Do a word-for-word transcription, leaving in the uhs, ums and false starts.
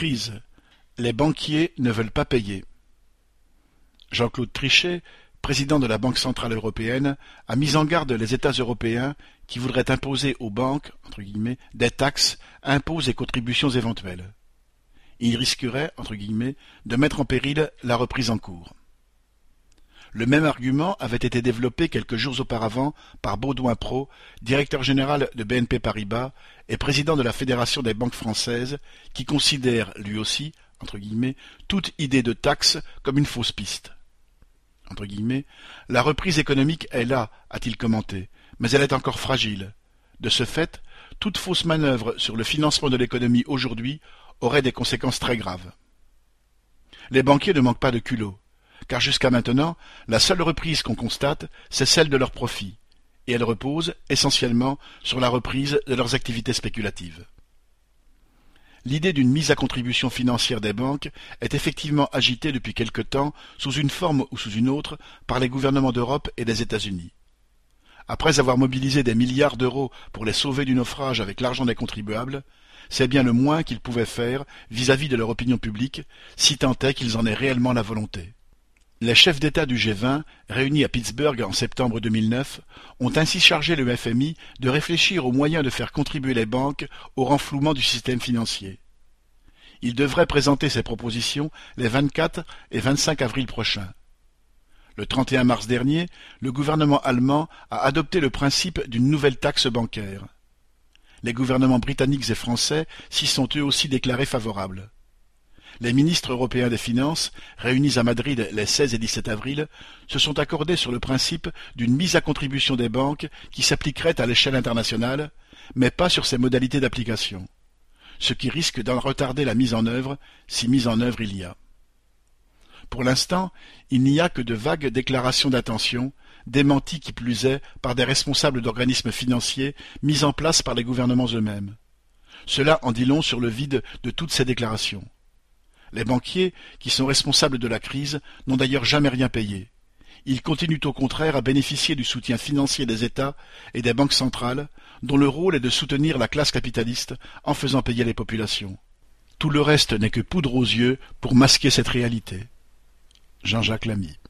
Crise. Les banquiers ne veulent pas payer. Jean-Claude Trichet, président de la Banque centrale européenne, a mis en garde les États européens qui voudraient imposer aux banques, entre guillemets, des taxes, impôts et contributions éventuelles. Ils risqueraient, entre guillemets, de mettre en péril la reprise en cours. Le même argument avait été développé quelques jours auparavant par Baudouin Prot, directeur général de B N P Paribas et président de la Fédération des banques françaises, qui considère, lui aussi, entre guillemets, toute idée de taxe comme une fausse piste. Entre guillemets, la reprise économique est là, a-t-il commenté, mais elle est encore fragile. De ce fait, toute fausse manœuvre sur le financement de l'économie aujourd'hui aurait des conséquences très graves. Les banquiers ne manquent pas de culot, car jusqu'à maintenant, la seule reprise qu'on constate, c'est celle de leurs profits, et elle repose essentiellement sur la reprise de leurs activités spéculatives. L'idée d'une mise à contribution financière des banques est effectivement agitée depuis quelque temps, sous une forme ou sous une autre, par les gouvernements d'Europe et des États-Unis. Après avoir mobilisé des milliards d'euros pour les sauver du naufrage avec l'argent des contribuables, c'est bien le moins qu'ils pouvaient faire vis-à-vis de leur opinion publique, si tant est qu'ils en aient réellement la volonté. Les chefs d'État du G vingt, réunis à Pittsburgh en septembre deux mille neuf, ont ainsi chargé le F M I de réfléchir aux moyens de faire contribuer les banques au renflouement du système financier. Il devrait présenter ses propositions les vingt-quatre et vingt-cinq avril prochains. Le trente et un mars dernier, le gouvernement allemand a adopté le principe d'une nouvelle taxe bancaire. Les gouvernements britanniques et français s'y sont eux aussi déclarés favorables. Les ministres européens des Finances, réunis à Madrid les seize et dix-sept avril, se sont accordés sur le principe d'une mise à contribution des banques qui s'appliquerait à l'échelle internationale, mais pas sur ses modalités d'application, ce qui risque d'en retarder la mise en œuvre, si mise en œuvre il y a. Pour l'instant, il n'y a que de vagues déclarations d'intention, démenties qui plus est par des responsables d'organismes financiers mis en place par les gouvernements eux-mêmes. Cela en dit long sur le vide de toutes ces déclarations. Les banquiers, qui sont responsables de la crise, n'ont d'ailleurs jamais rien payé. Ils continuent au contraire à bénéficier du soutien financier des États et des banques centrales, dont le rôle est de soutenir la classe capitaliste en faisant payer les populations. Tout le reste n'est que poudre aux yeux pour masquer cette réalité. Jean-Jacques Lamy.